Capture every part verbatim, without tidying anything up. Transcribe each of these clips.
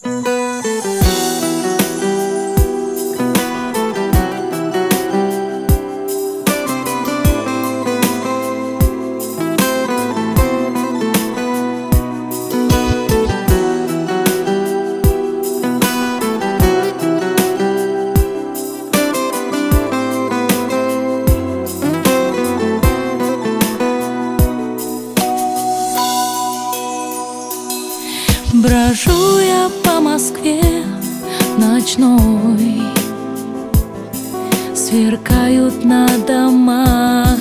Брожу я по Москве ночной, сверкают на домах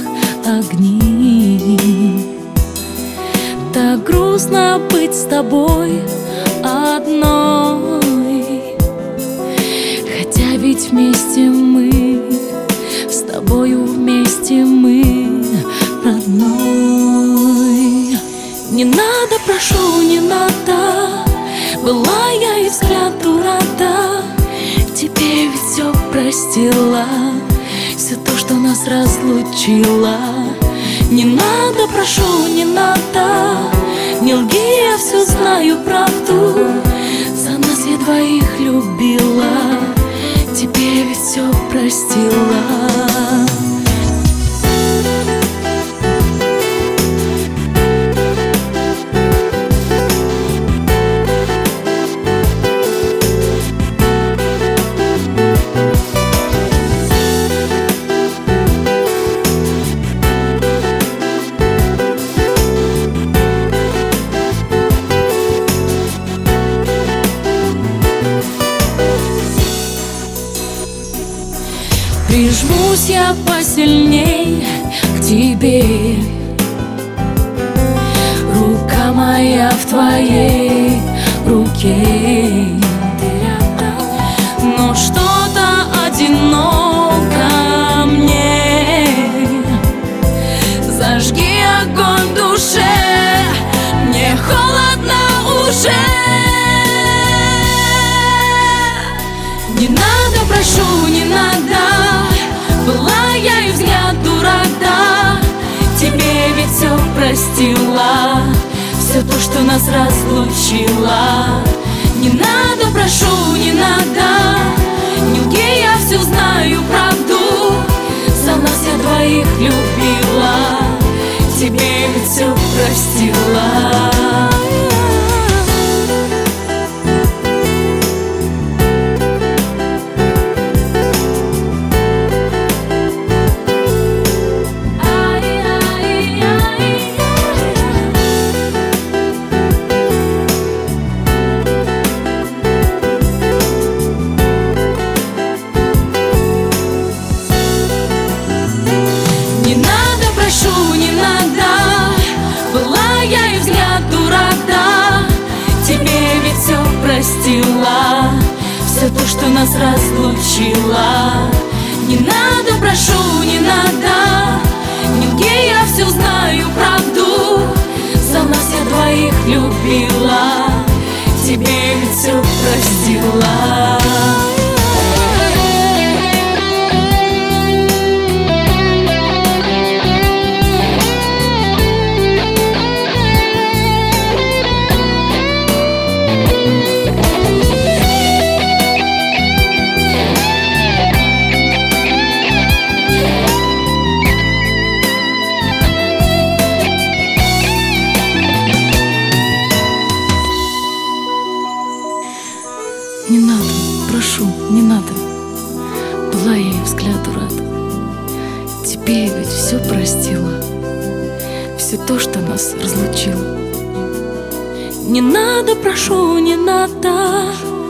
огни. Так грустно быть с тобой одной, хотя ведь вместе мы, с тобою вместе мы, родной. Не надо, прошу, не надо, была я и взгляд рада. Тебе ведь все простила, все то, что нас разлучило. Не надо, прошу, не надо, не лги, я все знаю правду. За нас я двоих любила, тебе ведь все простила. Прижмусь я посильней к тебе, рука моя в твоей руке. Но что-то одиноко мне, зажги огонь в душе, мне холодно уже. Не надо, прошу, не надо, была я и взгляд рада. Тебе ведь все простила, все то, что нас разлучило. Не надо, прошу, не надо, не лги, я все знаю правду. За нас я двоих любила, тебе ведь все простила. Простила все то, что нас разлучило. Не надо, прошу, не надо, не лги, я все знаю правду. За нас я двоих любила, тебе ведь все простила. Не надо, прошу, не надо, была я и взгляду рада. Тебе ведь все простила, все то, что нас разлучило. Не надо, прошу, не надо,